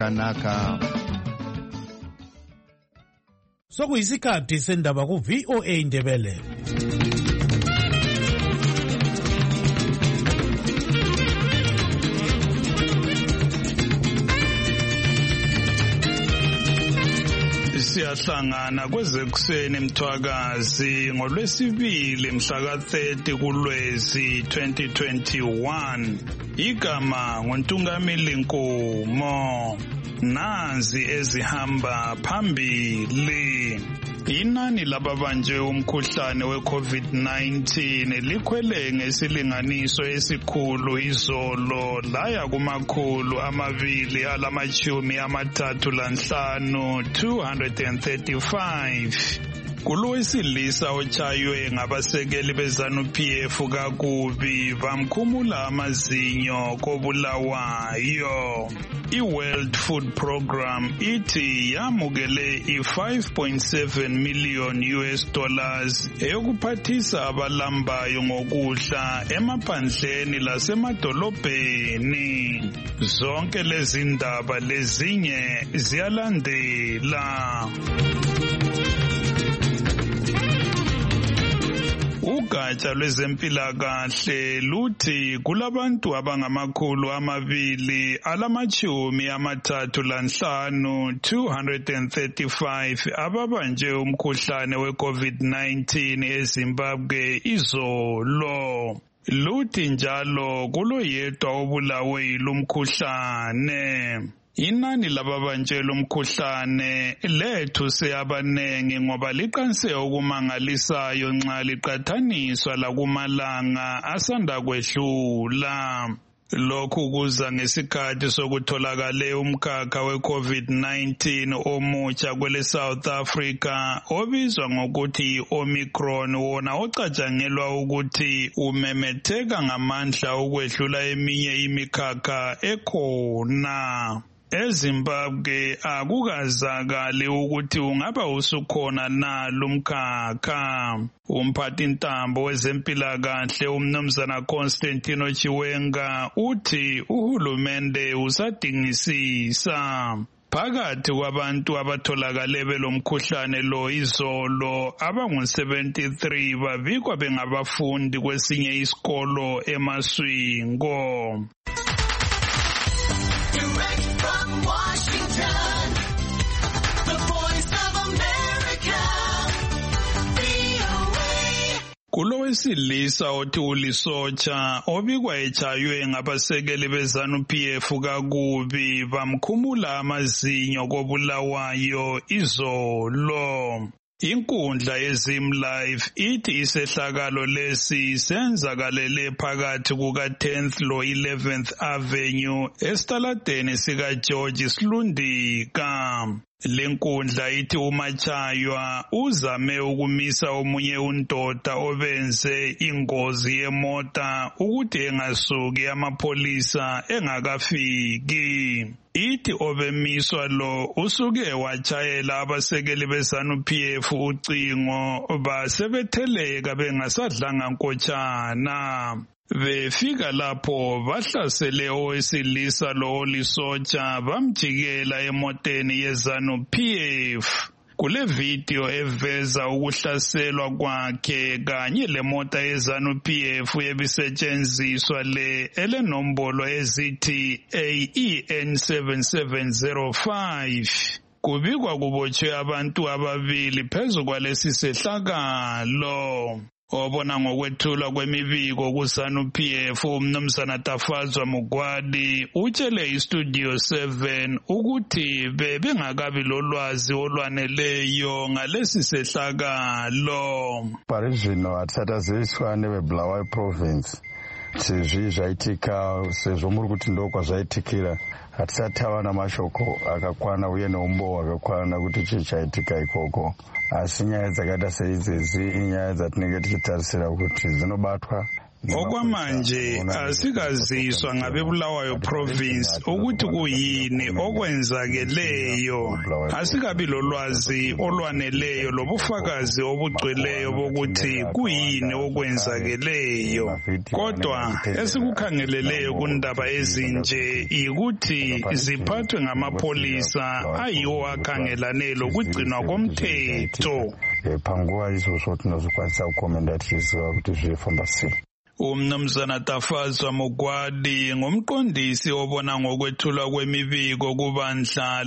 kanaka. Sokuyisikhathi sendaba ku VOA Indebele. Siyahlangana kwezekuseni Mthwakazi ngolwesibili mhla ka-30 kuLwezi 2021. Igama nguNtungamili Nkomo. Nazi ezihamba phambili. Inani lababanjwe umkhuhlane we-COVID-19 likhwele ngesilinganiso esikhulu izolo laya ku235 235. Kulowesilisa otshaywe ngabasekeli beZanu-PF kakubi bamkhumula amazinyo koBulawayo. I-World Food Program ithi yamukele i$5.7 million eyokuphathisa abalambayo ngokudla emaphandleni lasemadolobheni. Zonke lezi ndaba lezinye ziyalandela. Ugatsha lwezempilakahle luthi kulabantu abangama235 235 ababanjwe umkhuhlane we-COVID-19 eZimbabwe izolo. Luthi njalo kuloyedwa obulawe yilomkhuhlane. Inani lababanjwe umkhuhlane lethu seyabanengi ngoba liqanse okumangalisayo nxa liqathaniswa lakumalanga asanda kwedlula. Lokhu kuza ngesikhathi sokutholakale umkhakha we-COVID-19 omutsha kwele South Africa obizwa ngokuthi Omicron, wona ocatshangelwa ukuthi umemetheka ngamandla ukwedlula eminye imikhakha ekhona. EZimbabwe akukazakali ukuthi ungaba usukhona na lumkhakha. Umphathintambo wezempilakahle uMnumzana Constantino Chiwenga uthi uhulumende usadingisisa. Phakathi kwabantu abatholakale belomkhuhlane lo izolo abangu-73 babikwa bengabafundi kwesinye isikolo eMaswingo. Kulowesilisa othi ulisotsha obikwa etshaywe ngabasekeli beZanu-PF kakubi bamkhumula amazinyo koBulawayo izolo. Inkundla yeZimLive ithi isehlakalo lesi senzakalele phakathi kuka-10th lo-11th Avenue esitaladeni sikaGeorge Silundika. Lenkundla ithi uMachaywa uzame ukumisa omunye undoda obenze ingozi yemota ukuthi engasuki amapholisa engakafiki. Ithi obemiswa lo usuke wachayela abasekeli beZanu-PF ucingo basebetheleka bengasadlanga nkotshana. Befika lapho bahlasele owesilisa lo olisotsha bamjikela emoteni yeZanu-PF. Kule video eveza ukuhlaselwa kwakhe kanye lemota yeZanu-PF ebisetshenziswa le elenombolo ezithi AEN 7705. Kubikwa kubotshwe abantu ababili phezu kwalesi sehlakalo. Obona ngokwethulwa kwemibiko kuZanu-PF uMnumzana Tafazwa Mugwadi utshele iStudio 7 ukuthi bebengakabi lolwazi olwaneleyo ngalesi sehlakalo. Parizvino hatisataziswa neveBulawayo province sezvi zvaitika, sezvo muri kuti ndokwa zvaitikira. Hatisatava namashoko akakwana uye neumbo hwakakwana kuti chii chaitika ikoko. Asi nyaya dzakaita seidzezi inyaya dzatinenge tichitarisira kuti dzinobatwa Okwamanje asikaziswa ngabeBulawayo province ukuthi kuyini okwenzakeleyo. Asikabi lolwazi olwaneleyo lobufakazi obugcweleyo bokuthi kuyini okwenzakeleyo. Kodwa esikukhangeleleyo kundaba ezinje ukuthi ziphathwe ngamapolisa ayiwo akhangelane lokugcinwa komthetho. Panguva izvozvo tinozokwanisa kukomenda tichiziva kuti zvinofamba sei. Umnumzana Tafazwa Mugwadi ngumqondisi obona ngokwethulwa kwemibiko kubandla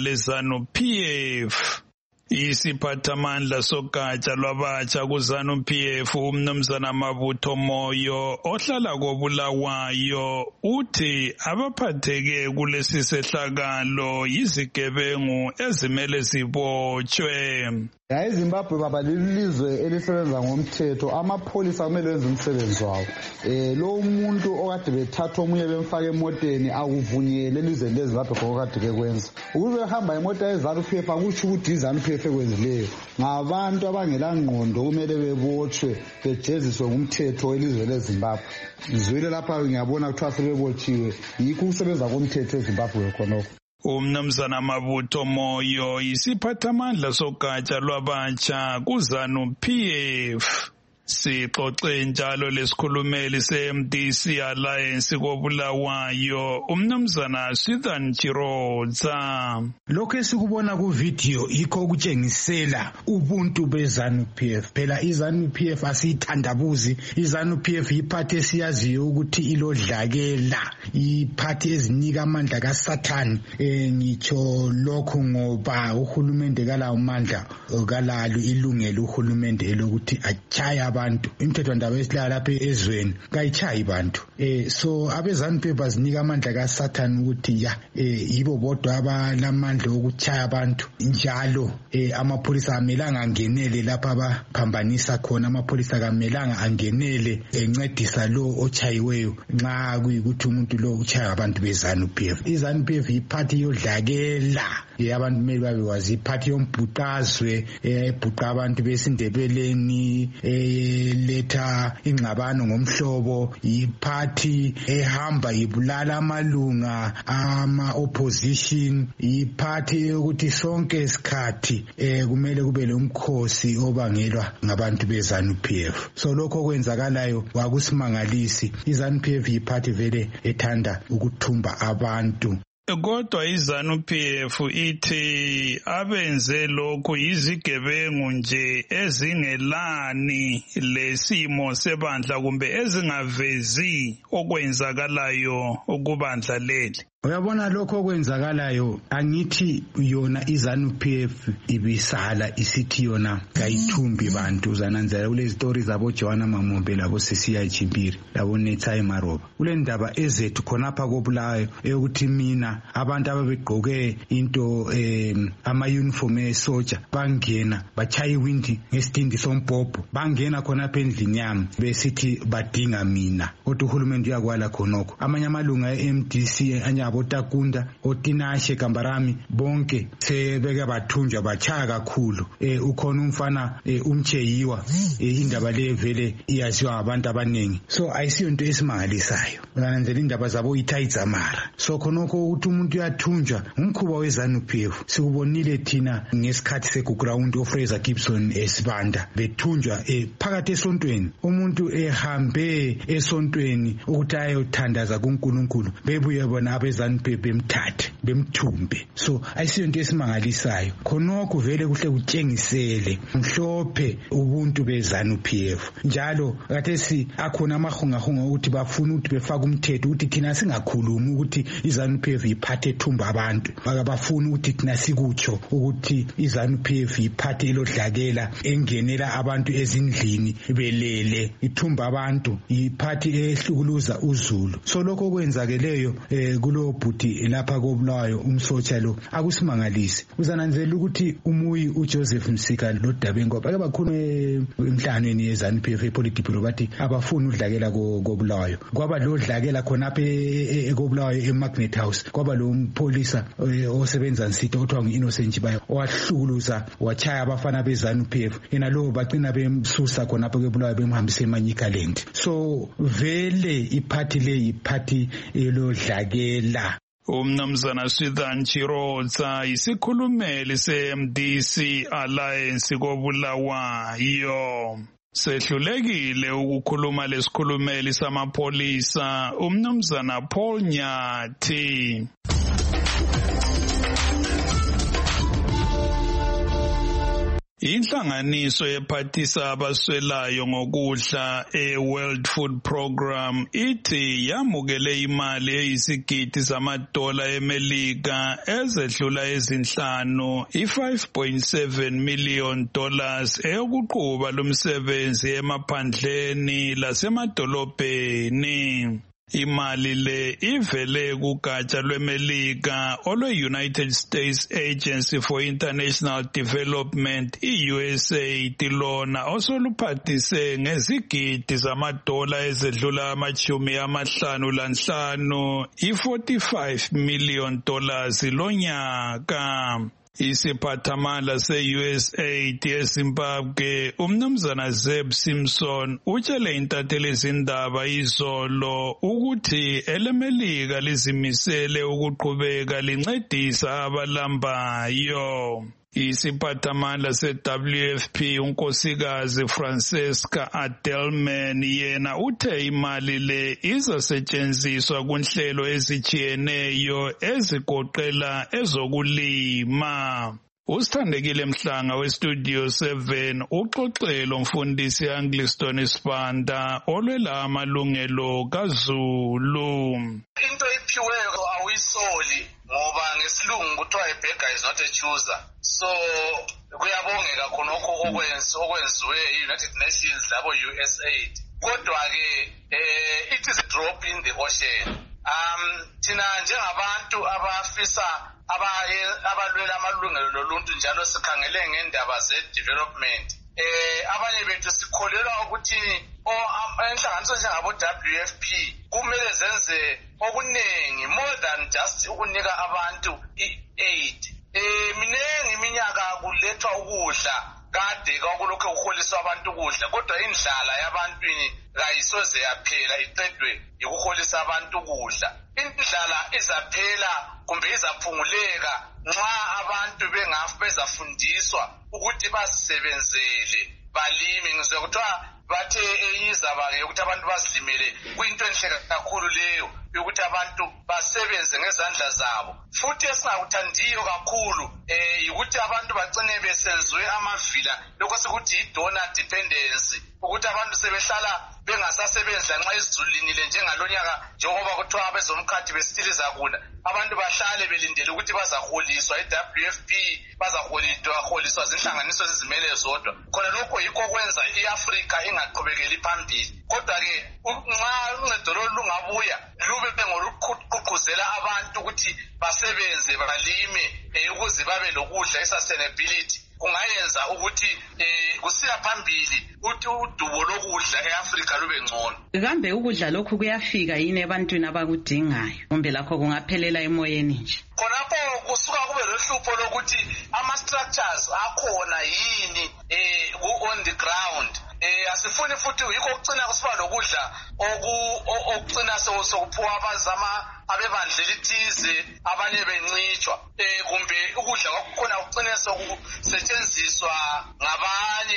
leZANU-PF. Isiphathamandla sogatsha lwabatsha kuZANU-PF umnumzana Mabutho Moyo ohlala koBulawayo uthi abaphatheke kulesi sehlakalo yizigebengu ezimele zibotshwe. eZimbabwe baba lilizwe elisebenza ngomthetho, amapholisa kumele enze umsebenzi wawo. Lo umuntu okade bethatha omunye bemfaka emoteni akuvunyele elizweni leZimbabwe okade kekwenza. Ukuze ehamba imota yeZANU-PF akutsho ukuthi iZANU-PF ekwenzileyo. Ngabantu abangela ngqondo kumele bebotshwe bejeziswe ngumthetho elizwe leZimbabwe. Ngizwile lapha ngiyabona kuthiwa sebebotshiwe, yikho ukusebenza komthetho eZimbabwe khonokho. Umnumzana Mabutho Moyo isiphathamandla sogatsha lwabatsha kuZANU-PF. Sixoxe njalo lesikhulumeli se-MDC Alliance koBulawayo umnumzana Swithan Chirodza. Lokho esikubona kuvideo yikho ukutshengisela ubuntu beZANU-PF. Phela iZANU-PF asiyithandabuzi. iZANU-PF yiphathi esiyaziyo ukuthi ilodlakela, iphathi ezinika amandla kaSathane. Ngitsho lokho ngoba uhulumende kalawo amandla kalalo ilungelo uhulumende elokuthi achaya abantu. Imithethwandaba esihlala lapha ezweni kayichayi abantu. So abeZANU-PF bazinika amandla kaSathane ukuthi yibo bodwa abalamandla okuchaya abantu. Njalo amapholisa amelanga angenele lapha abaphambanisa khona. Amapholisa kamelanga angenele encedisa lo ochayiweyo nxa kuyikuthi umuntu lo uchaya abantu beZANU-PF. iZANU-PF yiphathi yodlakela. Abantu kumele babekwazi iphathi yombhuqazwe ebhuqa abantu besindebeleni letha ingxabano ngomhlobo. Yiphathi ehamba ibulala amalunga ama-opposition. Yiphathi yokuthi sonke isikhathi kumele kube lomkhosi obangelwa ngabantu beZANU-PF. So lokho okwenzakalayo kwakusimangalisi. iZANU-PF yiphathi vele ethanda ukuthumba abantu. Kodwa iZANU-PF ithi abenze lokhu yizigebengu nje ezingelani lesimo sebandla kumbe ezingavezi okwenzakalayo kubandla leli. Uyabona lokho okwenzakalayo, angithi yona iZANU-PF ibisala isithi yona kayithumbi bantu. Uzananzela kule story zabo Joanna Mamombe labo Sisiya Chimpiri labo Nethayi Maroba. Kule ndaba ezethu khonapha koBulawayo eyokuthi mina abantu ababegqoke into ama uniform esoja bangena bachaya iwindi ngesitindi sombhobho, bangena khonapha endlini yami besithi badinga mina. Kodwa uhulumende uyakwala khonokho. Amanye amalunga eMDC Botakunda, Otinashe, Kambarami, bonke sebeke bathunjwa bachaya kakhulu. Ukhona umfana umcheyiwa indaba le vele iyaziwa abantu abaningi. So ayisiyo into esimangalisayo. Ulanzela indaba zabo ithayizamara. So khonokho ukuthi umuntu uyathunjwa umkhuba weZANU-PF. Sikubonile thina ngesikhathi seground oFraser Gibson esibanda bethunjwa phakathi esontweni. Umuntu ehambe esontweni ukuthi ayothandaza kuNkulunkulu. Bebuye bona abeZANU bemthathe bemthumbe. So ayisiyo into esimangalisayo. Khonokho vele kuhle kutshengisele mhlophe ubuntu beZANU-PF. Njalo kathesi akhona amahungahunga ukuthi bafuna ukuthi befake umthetho ukuthi thina singakhulumi ukuthi iZANU-PF iphathe ethumba abantu. Bafuna ukuthi thina sikutsho ukuthi iZANU-PF iphathe elodlakela engenela abantu ezindlini belele ithumba abantu, iphathi ehlukuluza uZulu. So lokho kwenzakeleyo kulo lo bhuti lapha koBulawayo umsotsha lo akusimangalisi uzananzela ukuthi umuyi uJoseph Msika lo Dabengo bake bakhona emhlanganweni yeZANU-PF ePolitburo bathi abafuni udlakela koBulawayo kwaba lo dlakela khonapha koBulawayo eMagnet House kwaba lo mpolisa osebenza nsito othiwa nguInnocent Bayo owahlukuluza wachaya abafana beZANU-PF yena lo bagcina bemsusa khonapha koBulawayo bemhambisa eManyikaland so vele iphathi le iphathi elodlakela. Umnumzana Swithan Chirotsa isikhulumeli se-MDC Alliance koBulawayo sehlulekile ukukhuluma lesikhulumeli samapholisa umnumzana Paul Nyathi. Inhlanganiso ephathisa abaswelayo ngokudla e-World Food Program ithi yamukele imali eyisigidi zamadola eMelika ezedlula ezinhlanu $5.7 million eyokuqhuba lomsebenzi emaphandleni lasemadolobheni. Imali le ivele kugatsha lweMelika olwe-United States Agency for International Development i-USAID lona osoluphathise ngezigidi zamadola ezedlula $55 $45 million lonyaka. Isiphathamandla se-USAID eZimbabwe umnumzana Zeb Simpson utshele intatheli izindaba izolo ukuthi eleMelika lizimisele ukuqhubeka lincedisa abalambayo. Isiphathamandla se-WFP unkosikazi Francesca Adelman yena uthe imali le izasetshenziswa kunhlelo ezijiyeneyo ezigoqela ezokulima. Usithandekile Mhlanga weStudio 7 uxoxelo umfundisi Angliston Sibanda olwela amalungelo kaZulu. Into ephiweyo awuyisoli ngoba ngesilungu kuthiwa a beggar is not a chooser. So kuyabongeka khonokho okwenziwe i-United Nations labo USAID. Kodwa ke it is a drop in the ocean. Thina njengabantu abafisa abalwela amalungelo loluntu njalo sikhangele ngendaba ze-development. Abanye bethu sikholelwa ukuthi inhlanganiso njengabo WFP kumele zenze okuningi more than just ukunika abantu i-aid. Minengi iminyaka kulethwa ukudla kade kwakulokho kuholiswa abantu ukudla kodwa indlala yabantwini kayisoze yaphela iqedwe ukuholisa abantu ukudla. Indlala izaphela kumbe izaphunguleka nxa abantu bezafundiswa ukuthi basebenzele balime. Ngizwe kuthiwa bathe eyizaba ukuthi abantu bazilimele kuyinto enhle kakhulu leyo ukuthi abantu basebenze ngezandla zabo. Futhi esingakuthandiyo kakhulu ukuthi abantu bagcine besenziwe amavila lokho sikuthi i-donor dependency ukuthi abantu sebehlala bengasasebenzi lanxa izulu linile njengalonyaka njengoba kuthiwa abezomkhathi besitiliza kuna abantu bahlale belindele ukuthi bazaholiswa i-WFP bazaholiswa zinhlanganiso ezizimele zodwa. Khona lokho yikho kwenza i-Afrika ingaqhubekeli phambili. Kodwa-ke nxa uncedo lolu lungabuya lube ngoluqhuqhuzela abantu ukuthi basebenze balime ukuze babe lokudla i-sustainability kungayenza ukuthi kusiya phambili ukuthi udubo lokudla eAfrika lube ngcono. Kambe ukudla lokhu kuyafika yini ebantwini abakudingayo kumbe lakho kungaphelela emoyeni nje? Khonapho kusuka kube lohlupho lokuthi ama-structures akhona yini on the ground. Asifuni futhi yikho ukucina kusiba lokudla okucina sokuphuwa abebandla elithize abanye bencitshwa kumbe ukudla kwakhona kucine sokusetshenziswa ngabanye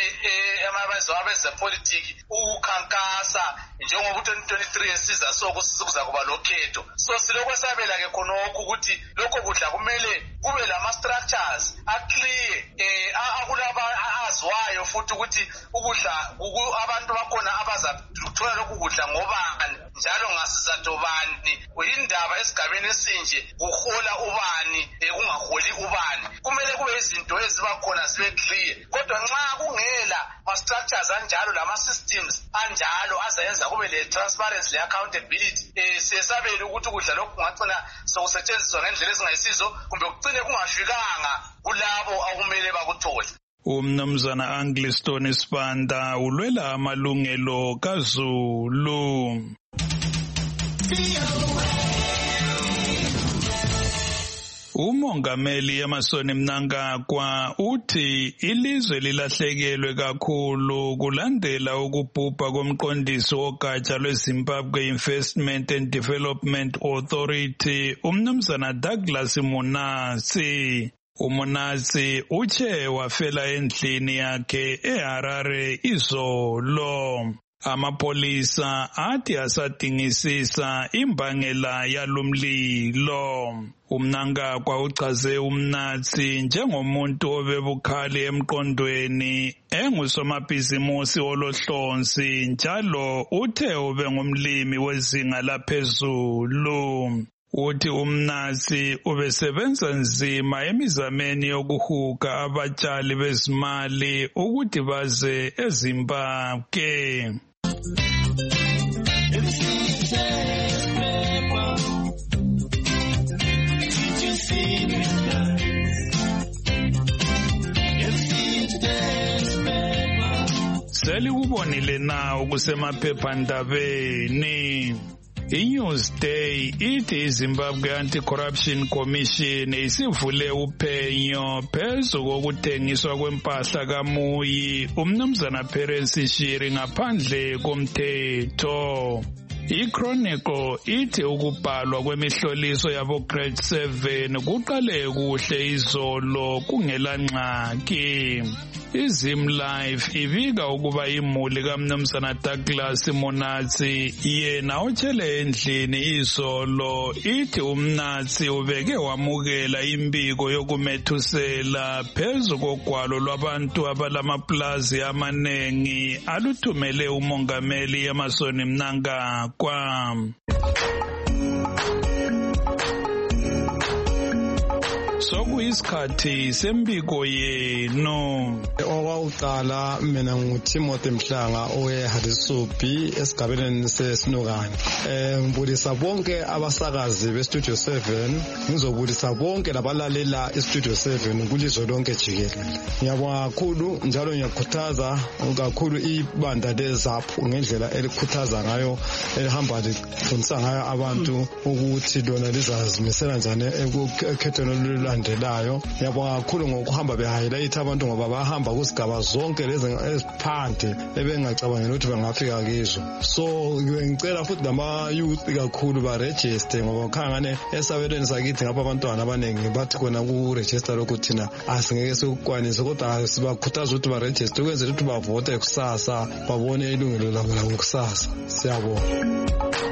abezepolitiki ukukhankasa njengoba u-2023 esiza sokuza kuba lokhetho. So silokwesabela ke khonokho ukuthi lokho kudla kumele kube lama-structures aclear akulaba aziwayo futhi ukuthi ukudla abantu bakhona abazathola lokhu kudla ngobani njalo ngasizatho bani indaba esigabeni esinje kuhola ubani kungaholi ubani. Kumele kube izinto eziba khona zibe clear. Kodwa nxa kungela ma-structures structures anjalo lama-systems anjalo azayenza kube le-transparency le-accountability siyesabele ukuthi ukudla lokhu kungagcina sokusetshenziswa ngendlela ezingayisizo kumbe kugcine kungafikanga kulabo akumele bakuthole. Umnumzana Angliston Sibanda ulwela amalungelo kaZulu. Umongameli Emmerson Mnangagwa uthi ilizwe lilahlekelwe kakhulu kulandela ukubhubha komqondisi wogatsha lweZimbabwe Investment and Development Authority umnumzana Douglas Munasi. uMonasi uthe wafela endlini yakhe eHarare izolo. Amapolisa athi asadingisisa imbangela yalomlilo. Mnangagwa uchaze uMnatsi njengomuntu obebukhali emqondweni, engusomabhizimusi olohlonzi njalo uthe ube ngumlimi wezinga laphezulu. Uthi uMnatsi ubesebenza nzima emizameni yokuhuga abatshali bezimali ukuthi baze eZimbabwe. Selikubonile na ukusemaphephandabeni. iNewsday ithi iZimbabwe Anti-Corruption Commission isivule uphenyo phezu kokuthengiswa kwempahla kaMuyi umnumzana Perence Shiri ngaphandle komthetho. iChronicle ithi ukubhalwa kwemihloliso yabo grade 7 kuqale kuhle izolo kungela ngxaki. iZimlife ibika ukuba imuli kaMnumzana Douglas Munasi yena otshele endlini izolo ithi uMnatsi ubeke wamukela imbiko yokumethusela phezu kogwalo lwabantu abalamaplazi amanengi aluthumele umongameli Emmerson Mnangagwa. Sokuyisikhathi sembiko yenu. Owakuqala mina nguTimothy Mhlanga oweHarisubi esigabeni seSinokane. Ngibulisa bonke abasakazi beStudio 7, ngizobulisa bonke labalalela iStudio 7 kulizwe lonke jikelele. Ngiyabonga kakhulu njalo ngiyakhuthaza kakhulu ibandla leZAPHU ngendlela elikhuthaza ngayo elihamba lifundisa ngayo abantu ukuthi lona lizazimisela njani ekukhethweni landelayo. Ngiyabonga kakhulu ngokuhamba behighlight abantu ngoba bahamba kuzigaba zonke lezi eziphandle ebengacabangela ukuthi bangafika kizo. So ngicela futhi nama youth kakhulu ba register ngoba khangane esabelweni sakithi ngapha abantwana abanengi bathi khona ku register lokuthi thina asingeke sikukwanise kodwa sibakhuthaza ukuthi ba register ukwenzela ukuthi bavote kusasa babone ilungelo labo kusasa. Siyabonga.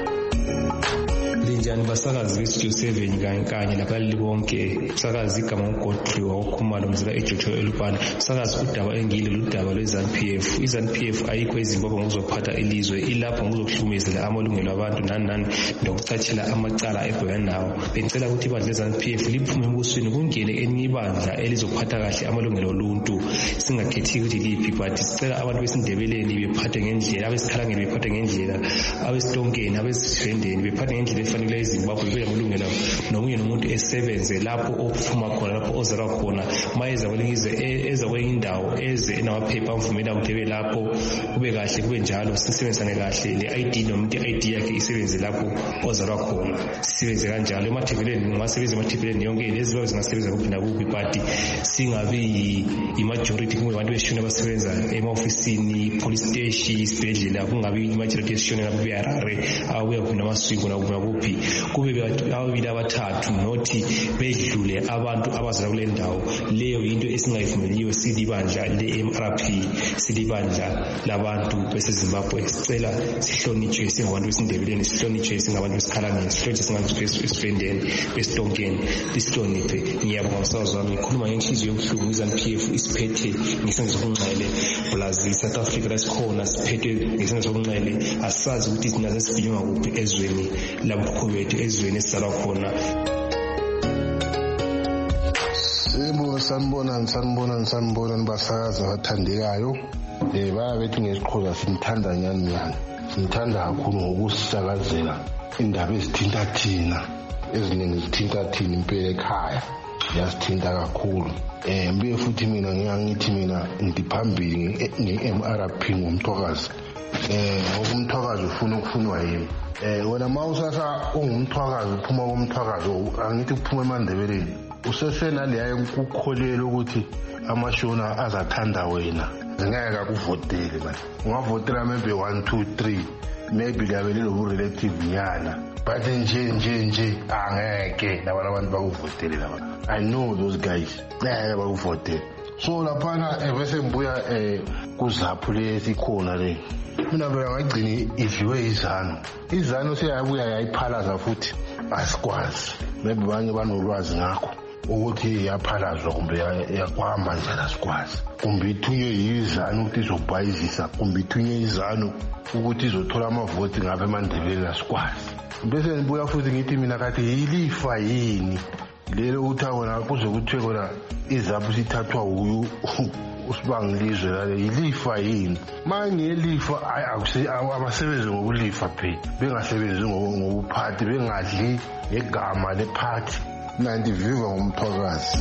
Linjani basakazi beStudio 7 kanye labalali bonke. Sakazi igama uGodfrey wakhumalo mzila eJojo Elubani. Sakazi udaba engile ludaba lweZANU-PF. iZANU-PF ayikho eZimbabwe ngokuzophatha ilizwe, ilapho ngokuhlukumezela amalungelo abantu nani nokucathela amacala ebhekana nawo. Bengicela ukuthi ibandla leZANU-PF liphume embusweni kungene elinye ibandla elizophatha kahle amalungelo oluntu. Singakhethi ukuthi liphi, but sicela abantu besindebeleni bephathe ngendlela, abesikhalangeni bephathe ngendlela, abesitonkeni, abesivendeni bephathe ngendlela efanele eZimbabwe kube amalungelo nomunye nomuntu esebenze lapho okuphuma khona, lapho ozalwa khona. Mayeza kwenye indawo eze enamaphepha amvumela ukuthi ebe lapho kube kahle, kube njalo sisebenzisane kahle. Le ID nomuntu ID yakhe isebenze lapho ozalwa khona, sisebenze kanjalo. Emathebeleni ungasebenza emathebeleni yonke lezibawo zingasebenza kuphi nakuphi, but singabi i-majority kumbe abantu beshona abasebenza ema-ofisini, police station, isibhedlela, kungabi i-majority esishona lapho beHarare abuya khona amasiko nakuphi. Kube ababili abathathu nothi bedlule abantu abazala kule ndawo. Leyo into esingayivumeliyo silibandla le-MRP, silibandla labantu beseZimbabwe. Sicela sihlonitshwe singabantu besindebeleni, sihlonitshwe singabantu besikhalangeni, sihlonitshwe singabantu besifendeni, besitonkeni, lisihloniphe. Ngiyabonga msakazi wami, ngikhuluma ngenhliziyo yobuhlungu. iZANU-PF isiphethe ngesenzo sokunxele. Brazil, South Africa lasikhona siphethe ngesenzo sokunxele. Asazi ukuthi thina sesibhinywa kuphi ezweni labukhulu bethu, ezweni esizalwa khona. Sanibonani basakazi abathandekayo. bayabethi ngesiXhosa simthanda nyani simthanda kakhulu ngokusisakazela indaba ezithinta thina eziningi zithinta thina impela ekhaya yasithinta kakhulu. Mbiye futhi mina ngiyangithi mina ngiphambili nge-MRP ngomthwakazi. Ngokumthwakazi ufuna ukufunwa yini? Wena mawusasa ungumthwakazi uphuma komthwakazi angithi kuphuma eMandebeleni usesenaleya ukukholela ukuthi amashona azathanda wena ngeke akuvotele manje ungavotela maybe 1 2 3 maybe labelelo relative nyana but nje angeke labantu bakuvotele laba. I know those guys ngeke bakuvotele. So laphana bese ngibuya kuzaphu lesikhona le mina phela ngagcina idliwe izanu seyabuya yayiphalaza futhi asikwazi maybe banye banolwazi ngakho ukuthi yaphalazwa kumbe yakwahamba njani asikwazi kumbe ithunywe yizanu ukuthi izobhayizisa kumbe ithunywe izanu ukuthi izothola amavoti ngapha eMandebeleni asikwazi. Bese ngibuya futhi ngithi mina kathi yilifa yini lelo ukuthi wona kuze kuthiwe kona izaphu sithathwa uyu usibangilizwe lale yilifa yini mangelifa abasebenzi ngokulifa phela bengasebenzi ngobuphathi bengadli ngegama lephathi nandiviva ngomthwakazi.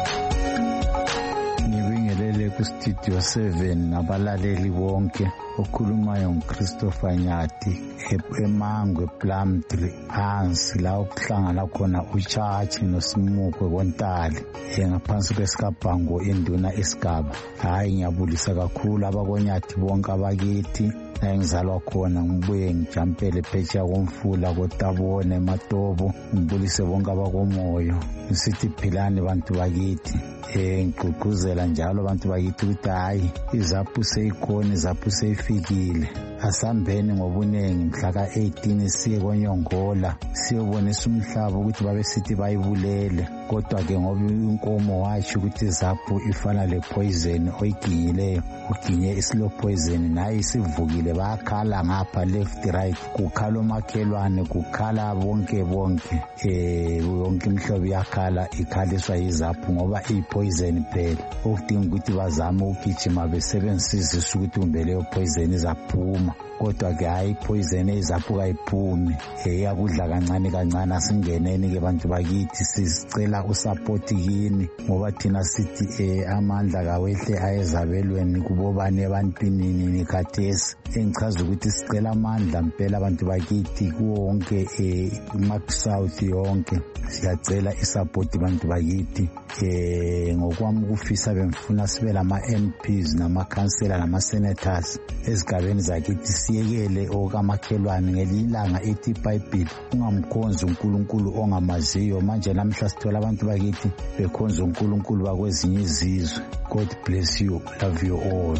Ngibingelele ku-Studio 7 nabalaleli bonke okhulumayo nguChristopher Nyati eMangwe Plumtree phansi la okuhlangana khona uChachi noSimukwe Kontali ngaphansi kwesikabhango induna esigaba. Hayi ngiyabulisa kakhulu abakoNyathi bonke abakithi engizalwa khona ngibuye ngijampele phetsha komfula koTabone eMatobo ngibulise bonke abakomoyo ngisithi philani bantu bakithi. Ngigqugquzela njalo abantu bakithi ukuthi hayi izaphu seyikhona izaphu seyifikile asambeni ngobunengi mhla ka-18 siye koNyongola siyobonisa umhlaba ukuthi babesithi bayibulele kodwa-ke ngoba inkomo watsho ukuthi izaphu ifana le-poison oyiginyileyo uginye islow poison naye isivukile bayakhala ngapha left right kukhala omakhelwane kukhala bonke yonke imhlobo iyakhala ikhaliswa yizaphu ngoba poison phela okudinga ukuthi bazame ukugijima besebenzisa ukuthi kumbe leyo poison izaphuma kodwa-ke hayi poison izaphu kayiphumi iyakudla kancane asingeneni-ke bantu bakithi sicela usapoti kini ngoba thina sithi amandla kawehle ayezabelweni kubobani ebantwini khathesi engichaza ukuthi sicela amandla mpela abantu bakithi kuwonke iMark South yonke siyacela isapoti bantu bakithi ngokwami ukufisa bengifuna sibe lama-MPs namakhansela nama-senators ezigabeni zakithi siyekele okamakhelwane ngelinye ilanga ethi iBhayibheli ungamkhonzi uNkulunkulu ongamaziyo manje namhla sithola abantu bakithi bekhonza uNkulunkulu bakwezinye izizwe. God bless you, love you all.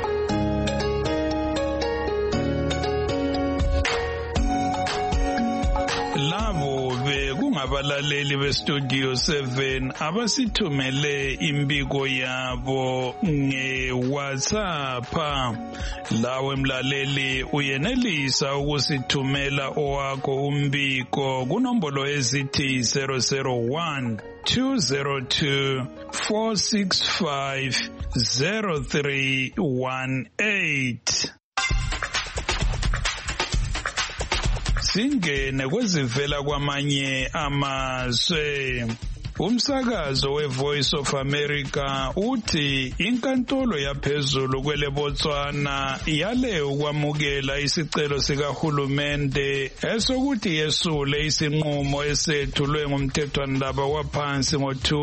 Abalaleli beStudio 7 abasithumele imbiko yabo ngeWhatsApp. Lawe mlaleli uyenelisa ukusithumela owakho umbiko kunombolo ezithi 001 202 465 0318. Singene kwezivela kwamanye amazwe. Umsakazo weVoice of America uthi inkantolo yaphezulu kweleBotswana yale ukwamukela isicelo sikahulumende esokuthi yesule isinqumo esethulwe ngumthethwandaba waphansi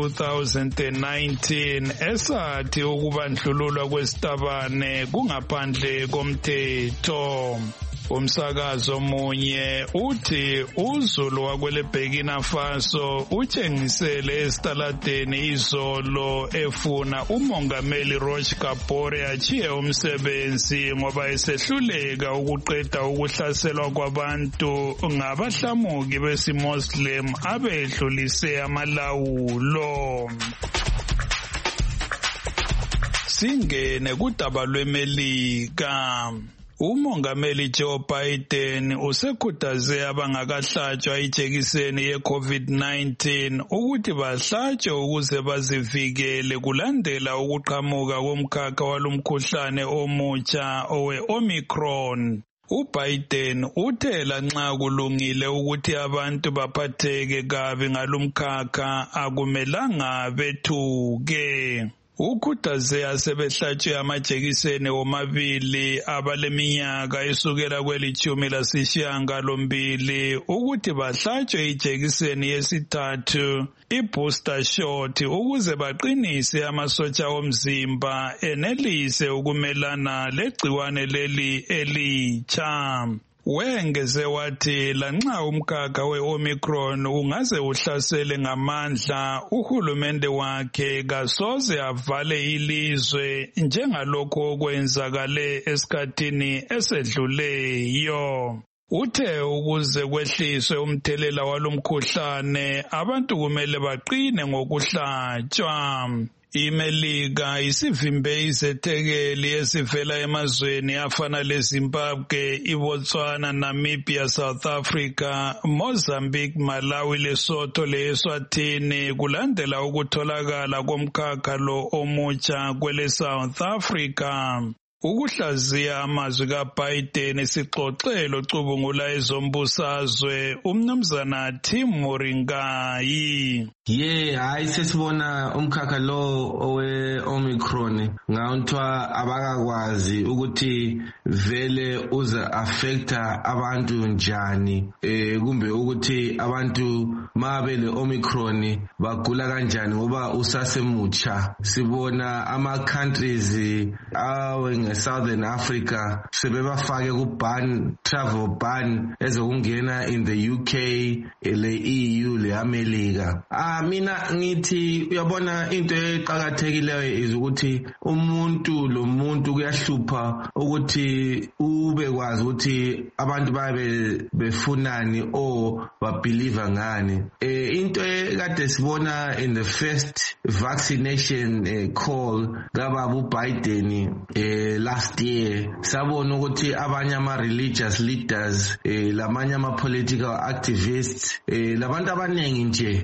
ngo-2019 esathi ukubandlululwa kwesitabane kungaphandle komthetho. Umsakazo munye uthi uZulu wakweleBurkina Faso utshengisele esitaladeni izolo efuna umongameli Roch Kabore achiye umsebenzi ngoba esehluleka ukuqeda ukuhlaselwa kwabantu ngabahlamuki besiMuslim abedlulise amalawulo. Singene kudaba lweMelika. Umongameli Joe Biden usekhuthaze abangakahlatshwa ijekiseni ye-COVID-19 ukuthi bahlatshwe ukuze bazivikele kulandela ukuqhamuka komkhakha walomkhuhlane omutsha owe-Omicron. UBiden uthe lanxa kulungile ukuthi abantu baphatheke kabi ngalomkhakha akumelanga bethuke. Ukhuthaze asebehlatshwe amajekiseni omabili abaleminyaka esukela kweli-18 ukuthi bahlatshwe ijekiseni yesithathu i-booster shot ukuze baqinise amasotsha omzimba enelise ukumelana legciwane leli elitsha. Wengeze wathi lanxa umkhakha we-Omicron ungaze uhlasele ngamandla, uhulumende wakhe kasoze avale ilizwe njengalokho okwenzakale esikhathini esedluleyo. Uthe ukuze kwehliswe umthelela walomkhuhlane abantu kumele baqine ngokuhlatshwa. iMelika isivimbe izethekeli esivela emazweni afana leZimbabwe, iBotswana, Namibia, South Africa, Mozambique, Malawi, Lesotho leEswatini kulandela ukutholakala komkhakha lo omutsha kwele South Africa. Ukuhlaziya amazwi kaBiden isixoxelo cubungula ezombusazwe umnumzana Tim Moringai. Hayi sesibona umkhakha lo owe-Omicron ngawuntwa abakakwazi ukuthi vele uza affecta abantu njani kumbe ukuthi abantu mabele Omicron bagula kanjani ngoba usasemutsha. Sibona ama-countries Southern Africa sebebafake ku-ban, travel ban ezokungena in the UK, le-EU, le-America. Mina ngithi uyabona into eqhakathekileyo is ukuthi umuntu lo muntu kuyahlupha ukuthi ubekwazi ukuthi abantu babe befunani or babelieve ngani. Into ekade sibona in the first vaccination call kaBaba Biden last year sabona ukuthi abanye ama-religious leaders lamanye ama-political activists labantu abaningi nje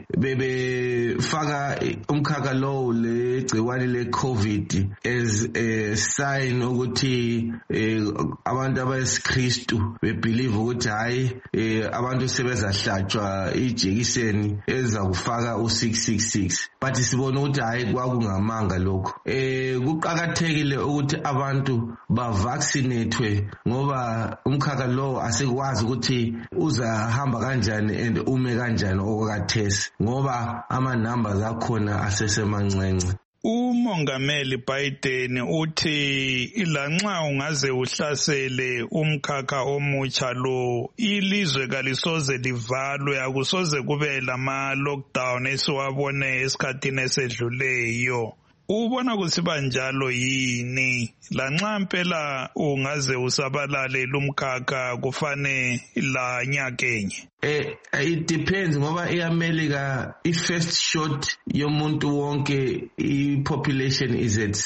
bebefaka umkhakha lowo legciwane le-COVID as a sign ukuthi abantu abayisiKristu bebelieve ukuthi hayi abantu sebezahlatshwa ijekiseni eza kufaka u-666, but sibona ukuthi hayi kwakungamanga lokho. Kuqakathekile ukuthi abantu bavaccinatwe ngoba umkhakha lo asikwazi ukuthi uzahamba kanjani and ume kanjani okwathesi ngoba ama-numbers akhona asesemancence. Umongameli Biden uthi lanxa ungaze uhlasele umkhakha omutsha lo, ilizwe kalisoze livalwe, akusoze kube lama-lockdown esiwabone esikhathini esedluleyo. Ubona kusiba njalo yini? Lanxa mpela ungaze usabalale lumkhakha kufane la nyakenye. It depends ngoba eAmerica i-first shot yomuntu wonke i-population is at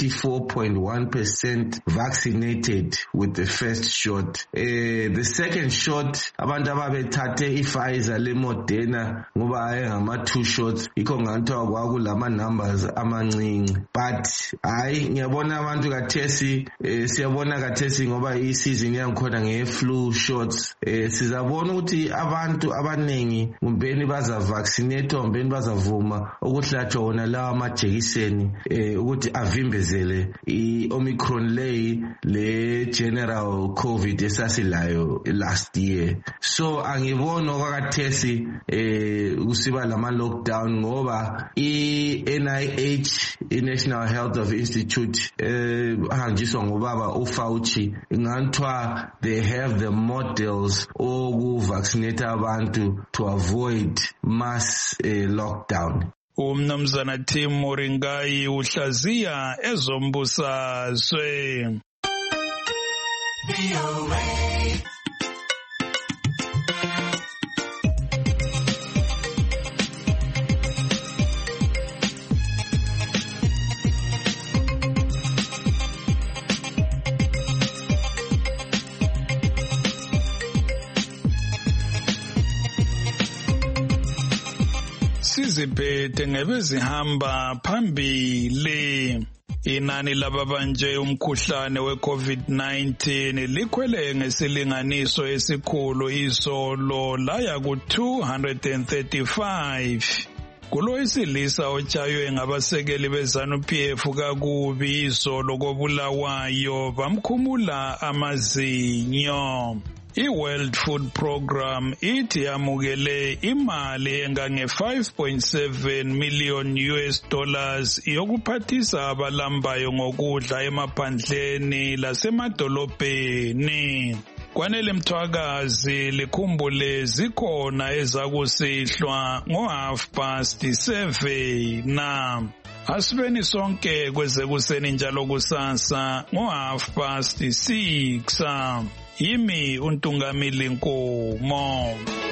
74.1% vaccinated with the first shot. The second shot abantu ababethathe i-Pfizer le-Moderna ngoba ayengama-2 shots yikho ngathiwa kwakulama numbers amancane. But hayi ngiyabona abantu kathesi siyabona kathesi ngoba i-season yangikhona nge-flu shots sizabona ukuthi abantu abaningi kumbeni bazavaccinate kumbeni bazavuma ukuhlatshwa wona lawa amajekiseni ukuthi avimbezele i-Omicron le general COVID esasilayo last year. So angibona okwakathesi kusiba lama lockdown ngoba i-NIH i-National Health of Institute hanjiswa ngobaba uFauci nganthiwa they have the models okuvaccinate abantu to avoid mass lockdown. Umnumzana Tim Moringai uhlaziya ezombusazwe. eziphethe ngebezihamba phambili. Inani lababanje umkhuhlane we-COVID-19 likhwele ngesilinganiso esikhulu izolo laya ku-235. Kulo isilisa otshaywe ngabasekeli beZANU-PF kakubi izolo koBulawayo bamkhumula amazinyo. I-World Food Program ithi yamukele imali engange $5.7 million yokuphathisa abalambayo ngokudla emaphandleni lasemadolobheni. Kwanele Mthwakazi likhumbule zikhona ezakusihlwa ngo7:30. Asibeni sonke kwezekuseni njalo kusasa ngo6:30. Yimi uNtungamili Nkomo.